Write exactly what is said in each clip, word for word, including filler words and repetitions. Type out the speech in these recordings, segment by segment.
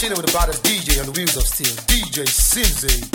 chilling with the baddest D J on the wheels of steel, D J Simzy.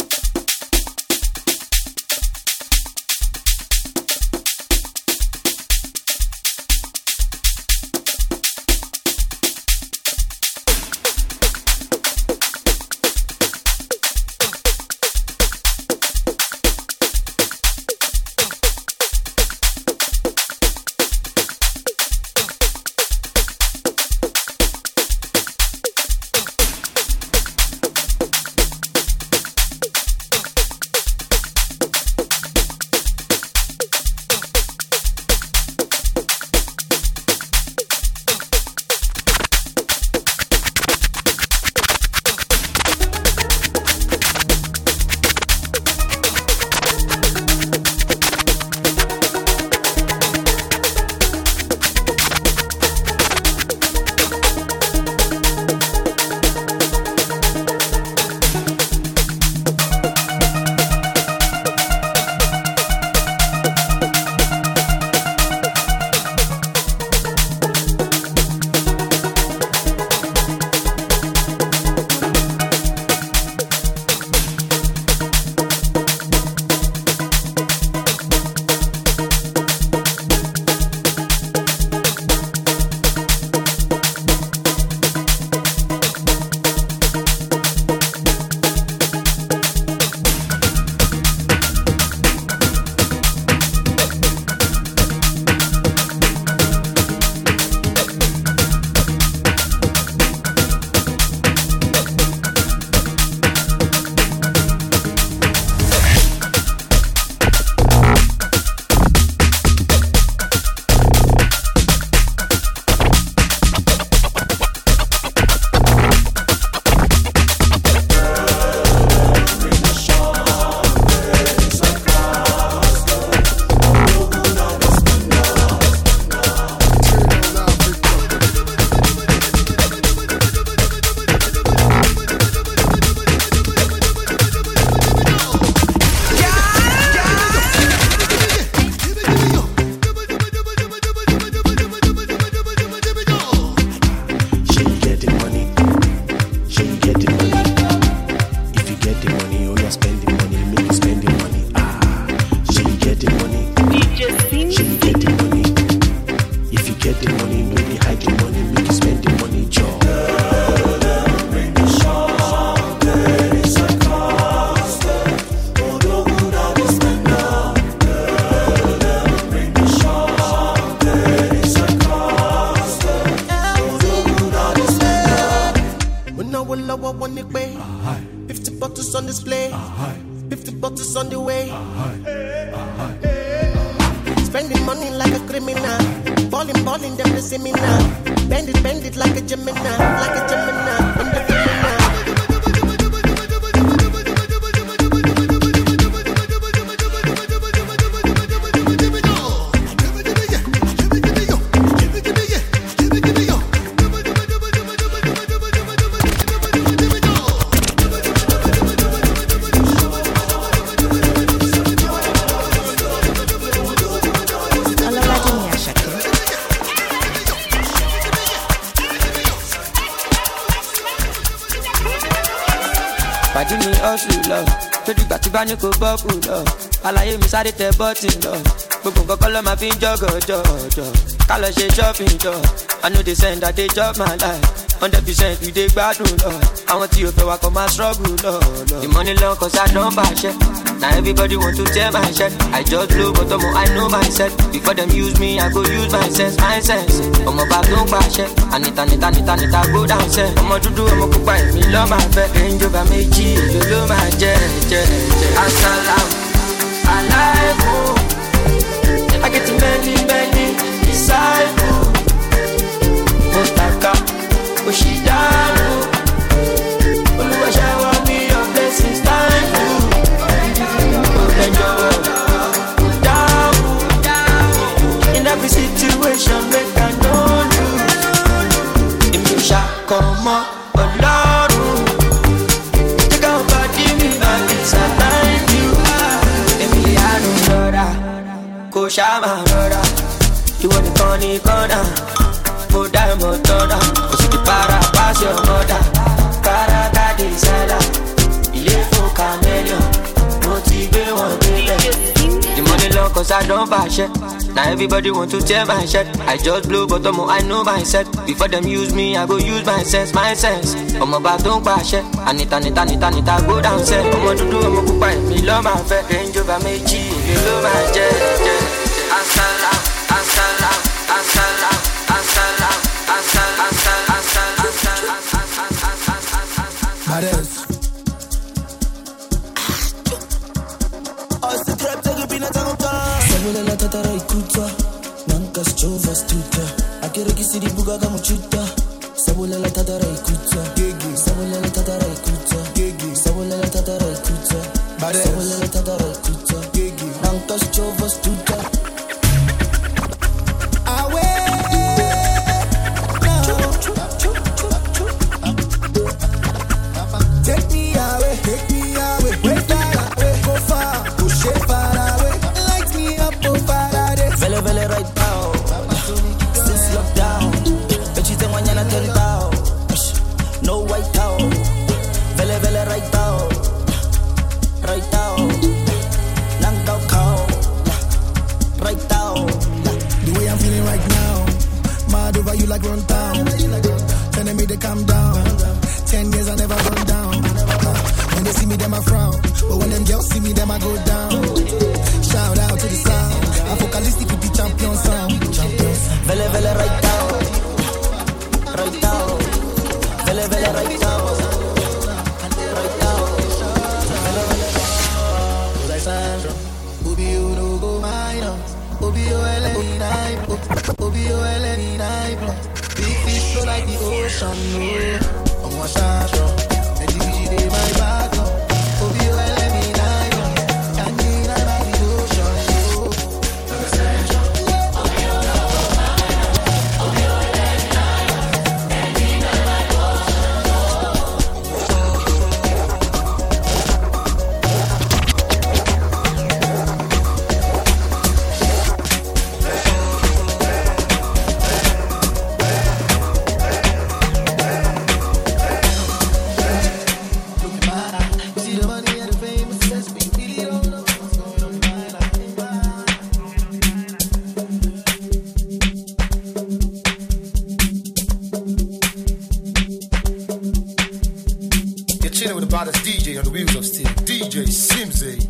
fifty bottles on display, fifty bottles on the way. Spending money like a criminal, balling, balling, them they see me now. Bend it, bend it like a Gemini, like a Gemini, in the Pàdé mi hustle lọ, lójú ìgbà tí bá ní kò bọ́ọ̀bù lọ. Àlàyé mi sáré tẹ bọ́ọ̀tì lọ. Gbogbo nǹkan kọ́ ló máa fi ń jọ́gọ̀ jọ̀jọ̀. Ká lọ ṣe shopping jọ. I know they send that they chop my life. Hundred percent we dey gbádùn lọ. Àwọn tí o fẹ́ wa kọ́ máa struggle lọ. The money long cause I don bàṣẹ. Now everybody want to tear my shirt. I just blow but ọmọ I know myself. Before them use me, I go use my sense, my sense. Ọmọ bá tó ń pàṣẹ. Anita, nita, nita, nita, go down sẹ́. Ọmọ dúdú, ọmọ pupa, èmi lọ́ máa fẹ́. Ẹ̀ńjọba méjì, èlò ló máa jẹ́, jẹ́, jẹ́. Asalaam, alaikum. I get many, many disciples. Mostaka, Oshidanu. Olúwa shower me your blessings, thank you. In every situation, make I know you. If you shall come up, Lord, take out body me and it's a thank you. Emiliano Lora, Koshama Lora, you want the corny corner, Moda Motora, Osi para pass your mother, para. cause I don't bash it. Now everybody want to tear my shirt. I just blow but I'm I know myself. Before them use me, I go use my sense, my sense. I'm about don't bash it. Anita, Anita, Anita, Anita, go down set. I'm going to do, I'm going to buy me love my fat. Range over me cheese, you love my jet, jet. Assalam, assalam, assalam, assalam, assalam, assalam, assalam, assalam. La tatara ikuta nanka schova stuta akere kisiri buga kama chuta sabula la tatara ikuta gigi sabula la tatara ikuta gigi sabula la tatara ikuta sabula la tatara ikuta gigi nanka schova stuta awe take me away take me away way far away go far push it far away light me up Vele vele right now, since lockdown, but you think when you're not ten down, no white out. Vele vele right now, right now, lang down cow, right now. The way I'm feeling right now, mad over you like run down, telling me to calm down. Ten years I never run down. When they see me, them I frown, but when them girls see me, them I go down. Shout out to the sound. Focalistic with the champion sound. Vele vele right down, right down. Vele vele right down, right down. Vele vele. Cause I stand from Obi you no go minor. Obi you L N nine, Obi you L N nine. Big fish flow like the ocean. No, I'm a shot from. And the B G dey my back now. Obi you L N nine, and the nine by the ocean. D J on the wheels of steel, D J Simzay.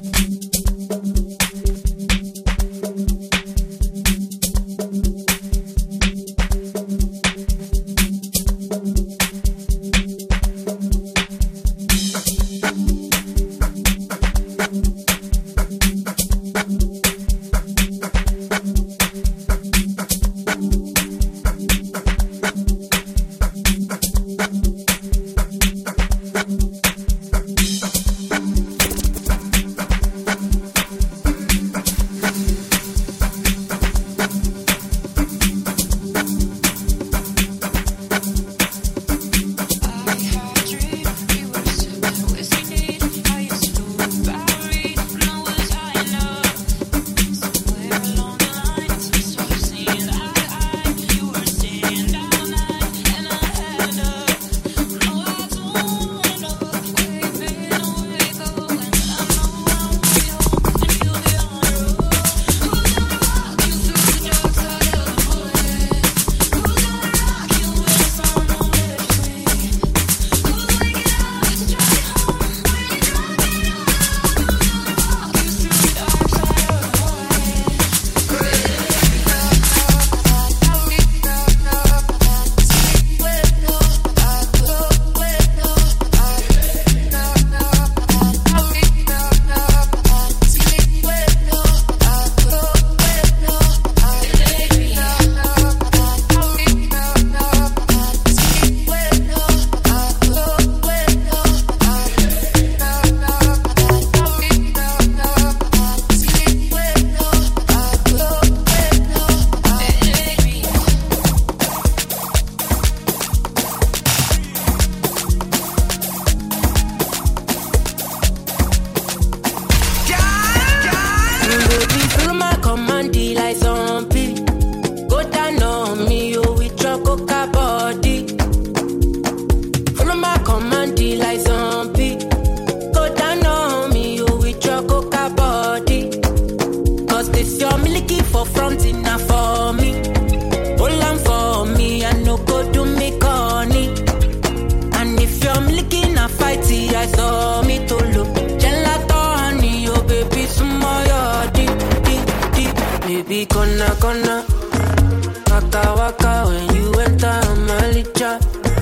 Kona kona, waka waka when you enter Malicha.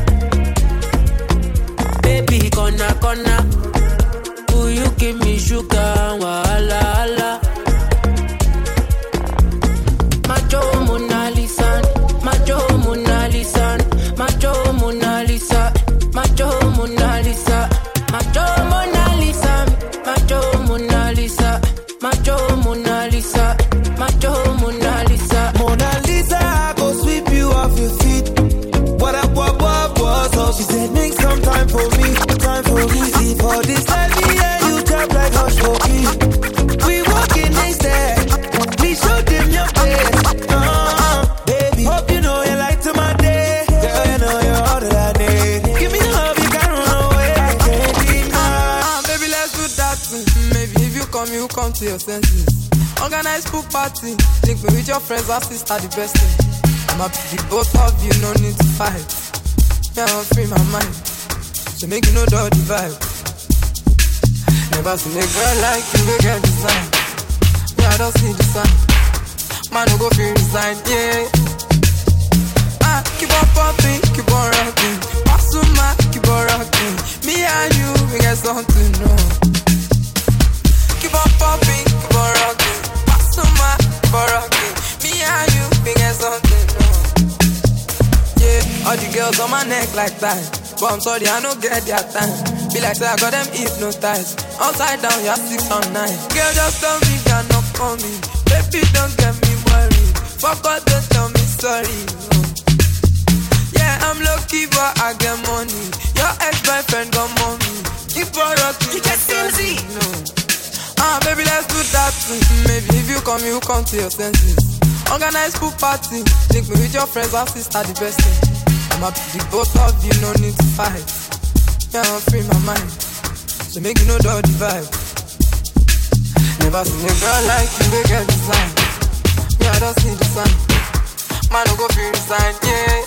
Baby, kona kona, will you give me sugar? Wala wala. Macho Mona Lisa, Macho Mona Lisa, Macho Mona Lisa, Macho Mona Lisa, Macho Mona Lisa, Macho Mona Lisa, Macho Mona Lisa, Macho Mona Lisa. Mona Lisa, I go sweep you off your feet. What up, what, what, what? So she said, make some time for me, time for me. See for this heavy, yeah, you tap like hush for me. We walking instead, we show them your face. Uh, baby, hope you know you like to my day. Girl, you know you're all that I need. Give me love, you can't run away. I can't deny. Uh, baby, let's do that thing. Maybe if you come, you come to your senses. Organize pool party. Link me with your friends, our sister, the best thing. I'm happy with both of you, no need to fight. Yeah, I'm free my mind. So make you know the vibe. Never seen a girl like you, we get design. Yeah, I don't see the sign. Man, no go feel resign, yeah. Ah, keep on popping, keep on rocking. Pasuma, keep on rocking. Me and you, we get something to know. Keep on popping, keep on rocking. Pasuma, keep on rocking. Me and you, we get something to know. Yeah, all the girls on my neck like that. But I'm sorry, I don't get their time. Be like, say I got them hypnotized. Upside down, you're six on nine. Girl, just tell me you're not coming. Baby, don't get me worried. Fuck all, don't tell me sorry. No. Yeah, I'm lucky, but I get money. Your ex-boyfriend got money. Keep on rocking. You get Simzy. No. Ah, baby, let's do that thing. Maybe if you come, you come to your senses. Organize pool party. Link me with your friends, our sister, the best thing. I'm happy with both of you, no need to fight. Yeah, I'm free my mind. So make you know the vibe. Never seen a girl like you, we get design. Yeah, I don't see the sign. Man, no go feel resign, yeah.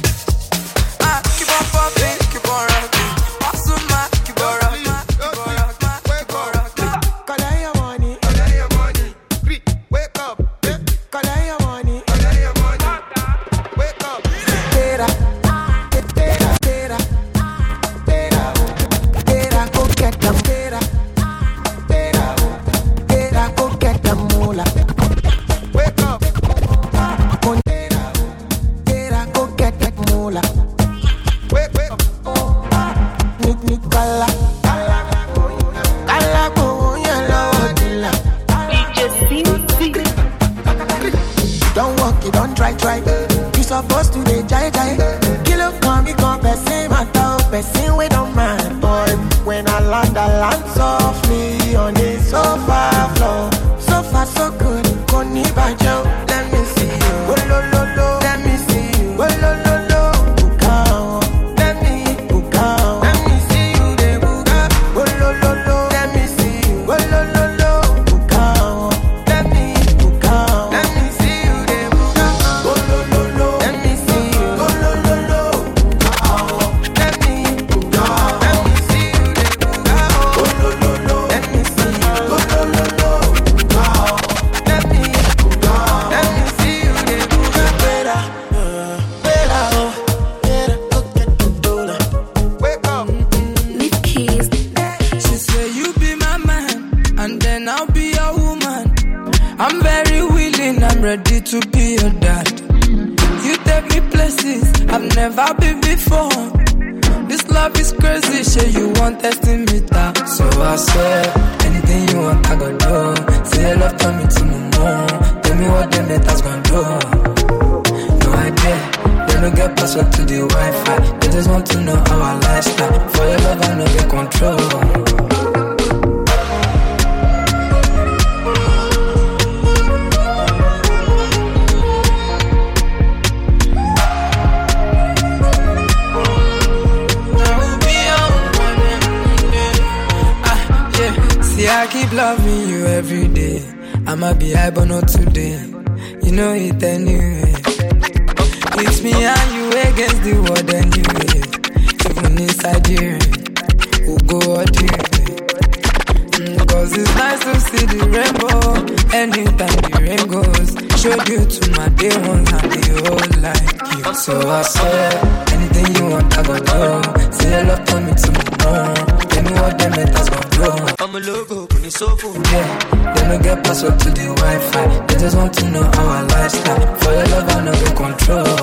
Ah, keep on popping, keep on rocking. Pasuma, keep on rocking, keep on rocking, keep on rocking. Collect your money, Collect your money. Wake up. collect your money. Collect your money. Wake up. Tera, tera, tera, tera, tera, go get them. Tera, tera, tera, go get them moolah. Wake up. Con tera, tera, go get that moolah. Wake, wake up. Nick, nick, kala, kala, go yellow, dilla. Don't walk it, don't try, try. You supposed to be jai jai. Kill up, come, me come, person, my top, person, we don't mind, boy. When I land, I land softly on the sofa floor. So far, so good, Koni Bajo. Let me see you. Oh, lo, lo, lo. Let me see you. Oh, lo, lo, lo. Bukao. Let me bukao. Let me see you, de buka. Oh, lo, lo, lo. Let me see you. Oh, lo, lo, lo. Bukao. Let me bukao. Let me see you, de buka. Oh, lo, lo, lo. Let me see you. Oh, lo, lo, lo. Bukao. Let me bukao. Let me see you, de buka. Oh, lo, lo, lo. Let me see you. Oh, lo, lo, lo. Bukao. Let me bukao. Let me see you, de buka. Better, better, oh, better. Go get the dollar. Wake up. She say you be my man, and then I'll be your woman. I'm very willing, I'm ready to be your dad. You take me places I've never been before. This love is crazy, shit, you want testing me down. So I swear, anything you want, I gon' do. Say your love, tell me to no more. Tell me what the metas gon' do. No idea, they don't get password to the Wi-Fi. They just want to know our lifestyle. For your love, I no get control. See, I keep loving you every day. I'ma be high, but not today. You know it anyway. It's me and you against the world anyway. Even inside here, we'll go all day. Mm, Cause it's nice to see the rainbow anytime the rain goes. Showed you to my day one and the whole like you. So I swear, anything you want, I gon' do. Say your love to me tomorrow. Tell me what them haters gon' do. I'm a logo, put it so full. Yeah, they no get password to the Wi-Fi. They just want to know our lifestyle. For your love, I know you control.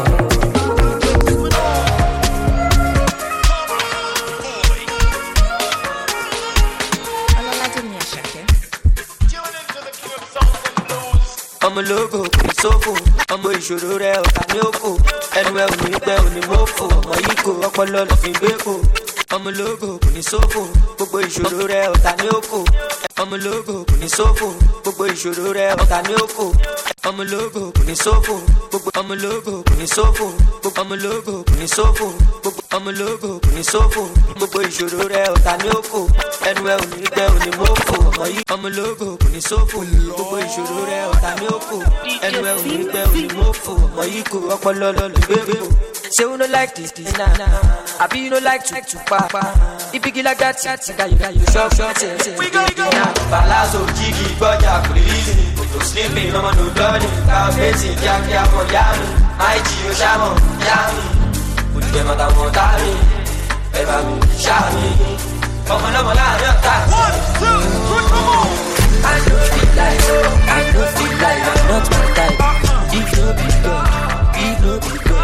I'm a logo, it's so full. I'm a ìṣòro rẹ̀ ọ̀tá ní òfò. Ẹnu ẹ̀ ò ní pẹ́ ò ní mọ́fò. Ọmọ yìí kò ọpọlọ lọ fi gbé kò. I'm a logo, kò ní sófò. Gbogbo ìṣòro rẹ̀ ọ̀tá ní òfò. I'm a logo, kò ní sófò. Gbogbo ìṣòro rẹ̀ ọ̀tá ní òfò. I'm a logo, kò ní sófò. Gbogbo I'm a logo, kò ní sófò. Gbogbo I'm a logo, kò ní sófò. Gbogbo I'm a logo, kò ní sófò. Gbogbo ìṣòro rẹ̀ ọ̀tá ní òfò. Ẹnu ẹ̀ ò ní pẹ́ ò ní mọ́fò. Ọmọ yìí I'm a logo, kò ní sófò. Gbogbo ìṣòro rẹ̀ ọ̀tá ní òfò. Ẹnu ẹ̀ ò ní pẹ́ ò ní mọ́fò. Ọmọ yìí kò ọpọlọ lọ lọ gbé kò. Say you no like this, this, nah, nah. I be you no like to, to, pa, pa. If you get like that, that, that, you got you short, short, say, say. We go, we go. Palazzo, Gigi, Boja, Kulisi. To sleeping, no man, no bloody. Cow facing, Jack, Jack, for Yami. My Gio, Shamo, Yami. Put them at the Montari. Eva, me, Shami. Come on, come on, come on. One, two, three, come on. I don't feel like, I don't feel like I'm not my type. If you be good, if you be good.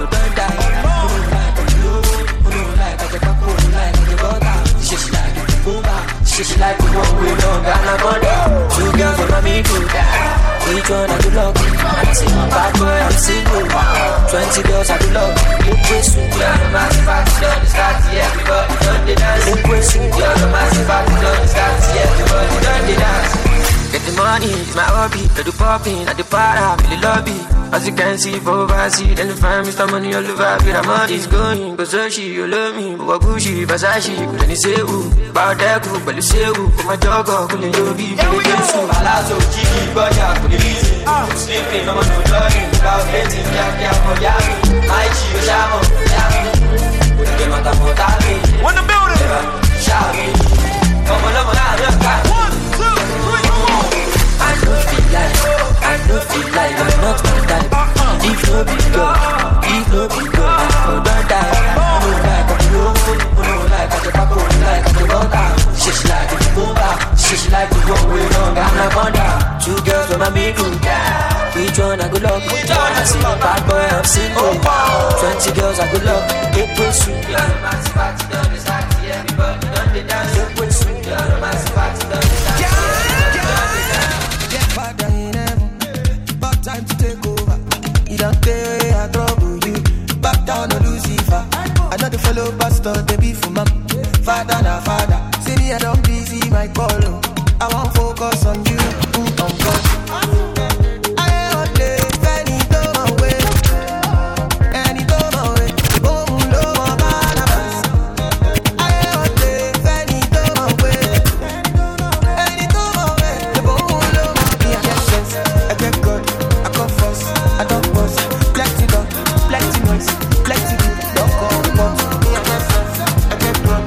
She like the one we don't got no money. Two girls on me too. Each one I do love. I'm single, bad boy, I'm single. Twenty girls I do love. Look way soon, yeah, the massive party done the start, yeah, everybody done the dance. Look way soon, yeah, the massive party done the start, yeah, everybody done the dance. Get the money, it's my hobby. I do popping, I do para, I'm in the lobby. As you can see, for overseas, then the fam, Mister Money all over, with the money's going. Cause she, you love me, but Gucci, Versace, couldn't say who. About that group, but you say who. For my dog, couldn't you be very good. Palazzo, Gigi, Boja, Kulisi. Sleeping, no one no loving. About getting, yeah, yeah, for Yami. My Gio, Shamo, Yami. Put them at the Montari. When the building, Shami. Come on, come on, come on. One, two, three, come on. I don't feel like, I don't feel like I'm not my type. If no be good, if no be good, I don't die. I don't like I'm low, I don't like I'm the back, I don't like I'm the water. She's like the boba, she's like the one we don't got no wonder. Two girls with my middle, each one I go love. I see a bad boy, I'm single. Twenty girls I go love. It was sweet, yeah, the massive party done the start, everybody done the dance. It was sweet, yeah, the massive party done the start, everybody done the dance. Get back down in heaven, back time to take over. It don't pay, I trouble you. Back down on Lucifer. I know the fellow pastor, they be for mom. Father na father. See me, I don't busy my call. I won't focus on you, mm, on God. I only any door away, any door away. Oh, no, Barnabas. I only any door away, any door away. The bone, no, me, I get sense, I get God, I confess, I don't boss. Plenty dog, plenty noise, plenty good, don't call me boss. Me, I get sense, I get God.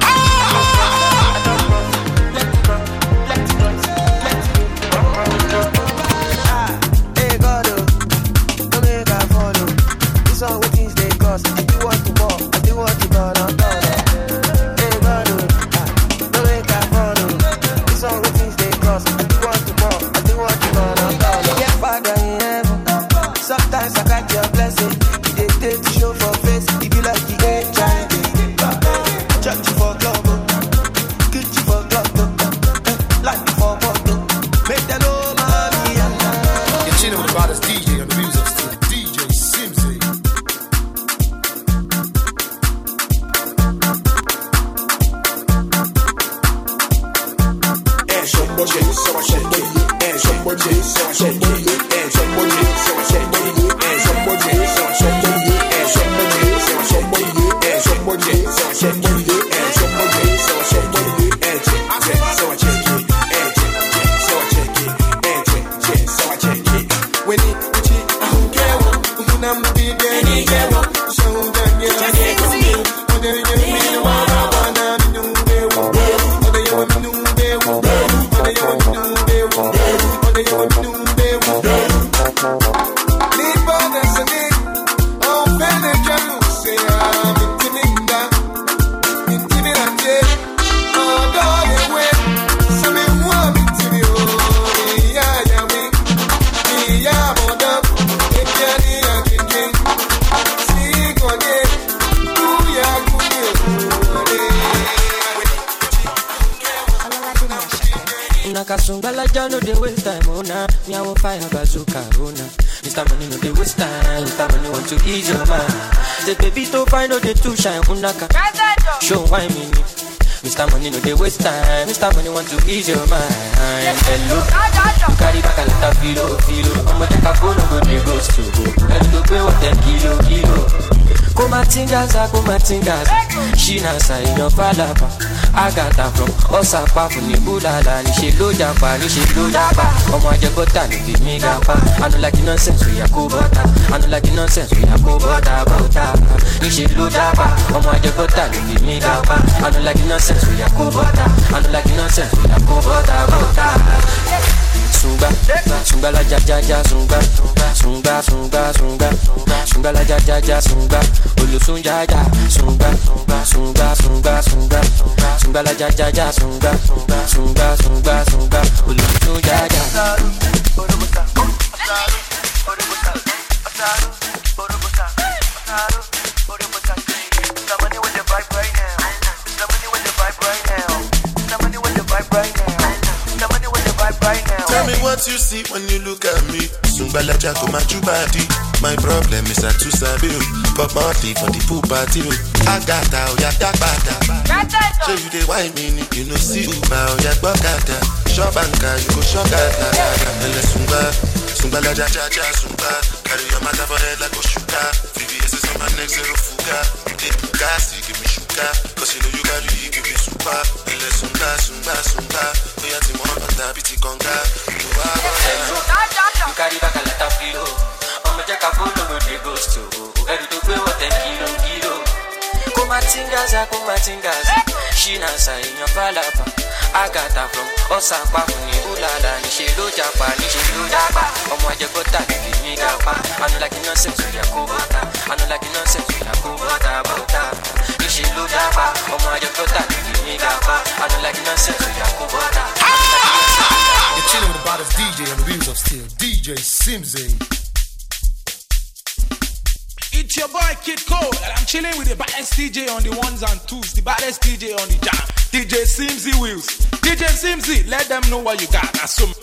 Unaka sungbala no dey waste time, oh nah. Me I want fire bazooka, oh nah. Mister Money no dey waste time, Mister Money want to ease your mind. The baby to find no dey too shine, unaka. Show why me. Mister Money no dey waste time, Mister Money want to ease your mind. Hello, you carry back a lot of filo, filo. I'ma take a phone, no go dey ghost to go. Let go pay what ten kilo, kilo. Kumatingaza, kumatingaza. She na sa in your falapa. I got her from Osaka, from the Budala. Ni she lo japa, ni she lo japa. Omo aje bota, ni fi me gapa. I don't like the nonsense we a go bota. I don't like the nonsense we a go bota, bota. Ni she lo japa. Omo aje bota, ni fi me gapa. I don't like the nonsense we a go bota. I don't like the nonsense we a go bota, bota. Sunga, sunga la ja ja ja sunga, sunga sunga sunga, sunga la ja ja ja sunga, olu sunga ja sunga, sunga sunga sunga, sunga la ja ja ja sunga, sunga sunga sunga, olu sunga ja. Somebody with the vibe right now. Somebody with the vibe right now. Somebody with the vibe right now. Somebody with the vibe right now. Tell me what you see when you look at me. Sungbala jako machubadi. My problem is I too sabi. Pop party for the pool party. I got out, ya da bada. So you dey wine me, you know see Uba or ya gbokada. Shop banka, you go shop gada. Ele sunga, sungbala ja ja ja sunga. Carry your matter for head like Oshuka. V V S is on my neck, zero fuga. You dey puka, still give me sugar. Cause you know you got you give me super. Ele sunga, sunga, sunga. Oya ti mo bata biti konga. You carry back a lot of filo. I'ma take a phone, no go dey ghost to. Every to pay what ten kilo, kilo. Kumatingaza, kumatingaza. She na sa in your falapa. I got her from Osaka, from the Budala. Ni she lo japa, ni she lo japa. Omo aje bota, ni fi me gapa. I don't like the nonsense we a go bota. I don't like the nonsense we a go bota, bota. Ni she lo japa. Omo aje bota, ni fi me gapa. I don't like the nonsense we a go bota. You're chilling with the baddest D J on the wheels of steel, D J Simzy. It's your boy Kid Cole, and I'm chilling with the baddest D J on the ones and twos, the baddest D J on the jam, D J Simzy Wheels. D J Simzy, let them know what you got. That's some.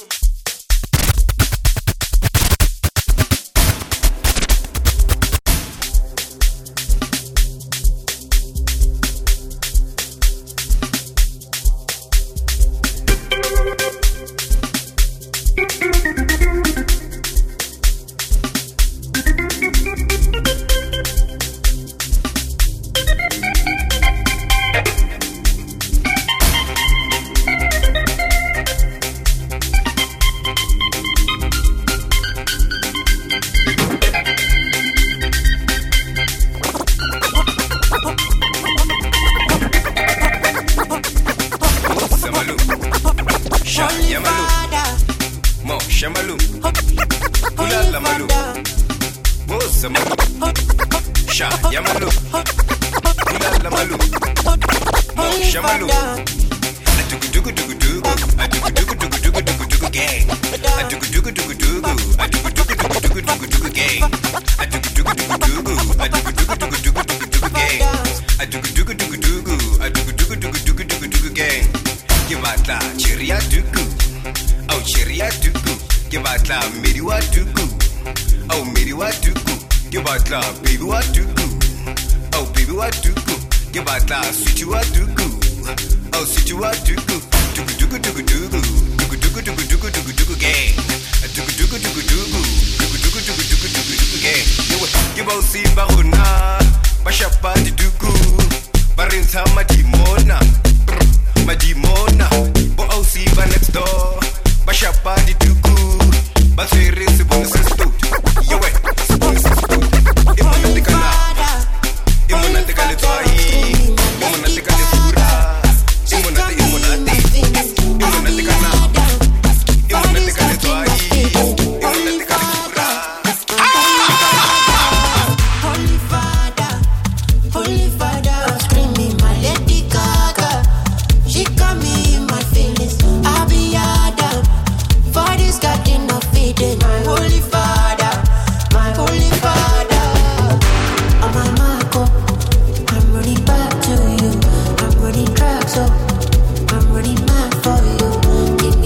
I'm running mad for you. Give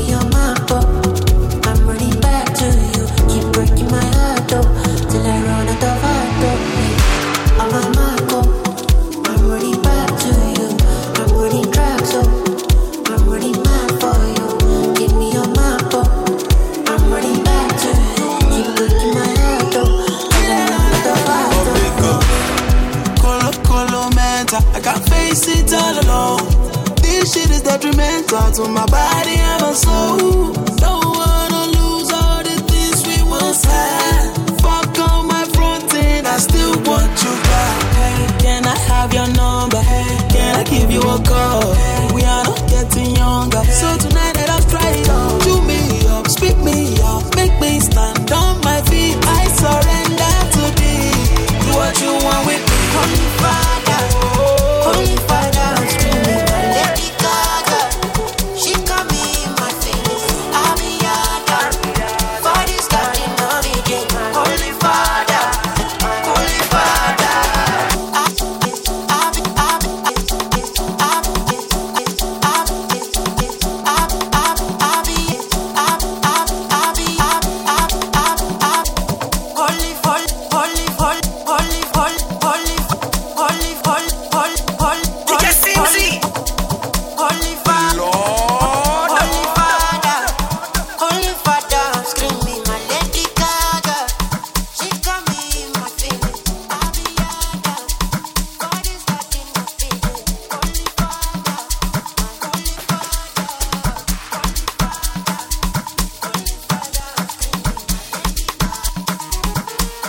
detrimental to my body and my soul. Don't wanna lose all the things we once had. Fuck on my front end, I still want you back. Hey, can I have your number? Hey, can I give you a call? Hey, we are not getting younger, so tonight let us try it on. Do me up, speak me up, make me stand on my feet. I surrender to thee. Do what you want with me. Holy Father, Holy Father, screaming my Lady Gaga. She got me in my feelings. I'll be yada. For this garden of Eden. Holy Father, Holy Father. I'll be, I'll be, I'll be, I'll be, I'll be, I'll be, I'll be, I'll be, Holy, holy, holy, holy, holy, holy, holy, holy, holy, holy, holy, holy, holy Father, Holy Father, Holy Father, screaming my Lady Gaga. She got me in my feelings. I'll be yada. For this garden of Eden. Holy Father, Holy Father, Holy Father, Holy Father, screaming my Lady Gaga.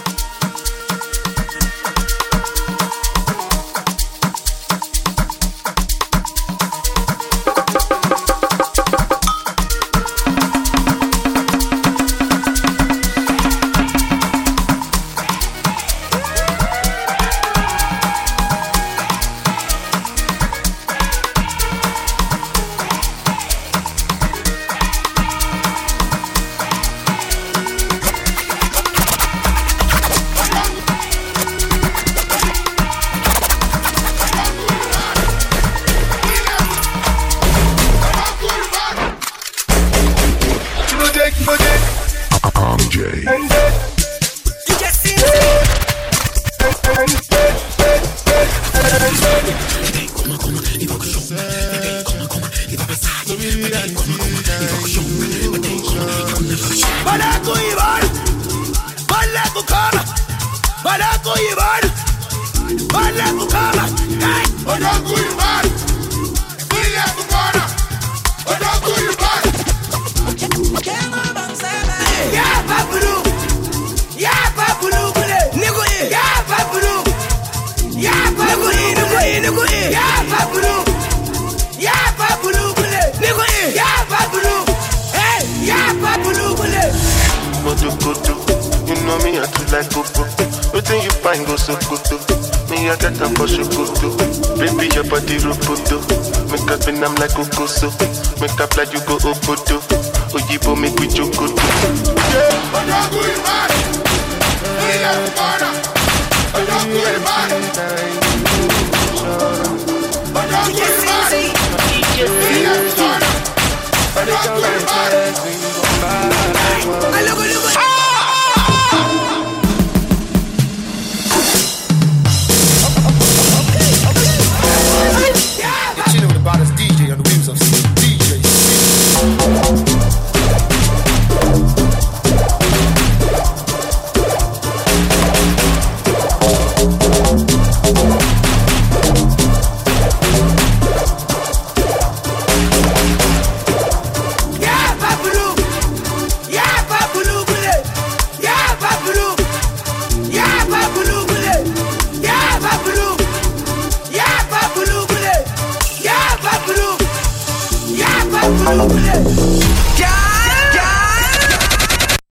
You know me, I too like Coco. You think you find go so good too. Me, I get a for Shokoto. Baby, your body roboto. Make up and I'm like Okoso. Make up like you go Okoto. Oyibo make we Jokoto. Yeah, but I'm going mad. We have fun. I'm going mad.